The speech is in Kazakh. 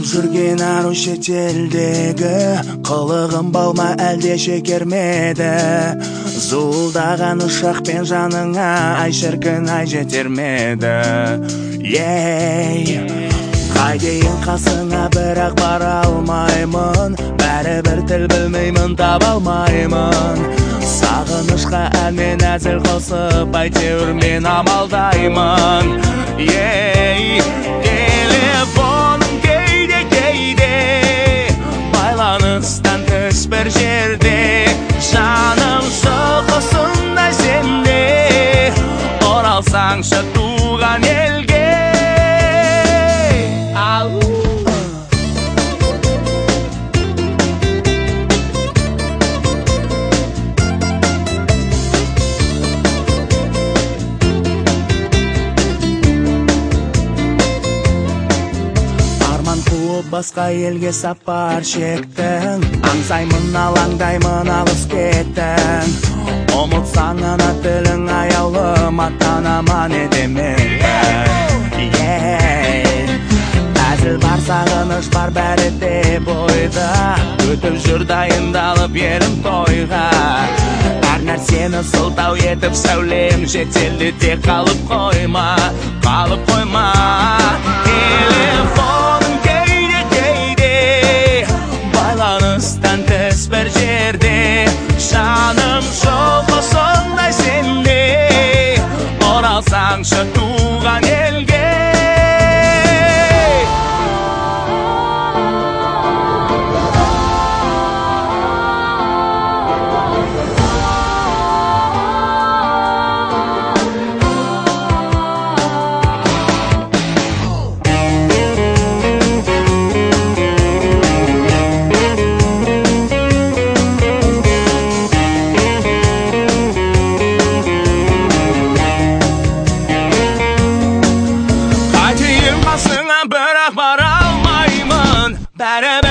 жүрген ару шетелдегі, қылығым балма әлде шекермеді. Зуылдаған ұшақпен жаныңа ай шіркін ай жетермеді. Қайдейін қасыңа бірақ бара алмаймын, бәрібір тіл білмеймін, таба алмаймын. Сағынышқа әнмен әзіл қосып әйтеуір мен амалдаймын. Телефоным кейде байланыстан тыс бір жерде, жаным соққысындай сенде, оралсаңшы туған елге. Басқа елге сапар шектің, аңсаймын алаңдаймын алыс кеттің. Ұмытсаң ана тілің аяулым, ата-анаман етемін. Әзіл бар, сағыныш бар, бәрі де бойда. Өтіп жүр дайындалып ерім тойға, әр нәрсені сылтау етіп сәулем жетелді, тек қалып қойма. Телефоным байланыстан тыс бір жерде, жаным соққысындай сенде, оралсаңшы туған елге. Бірақ бара алмаймын, бәрібір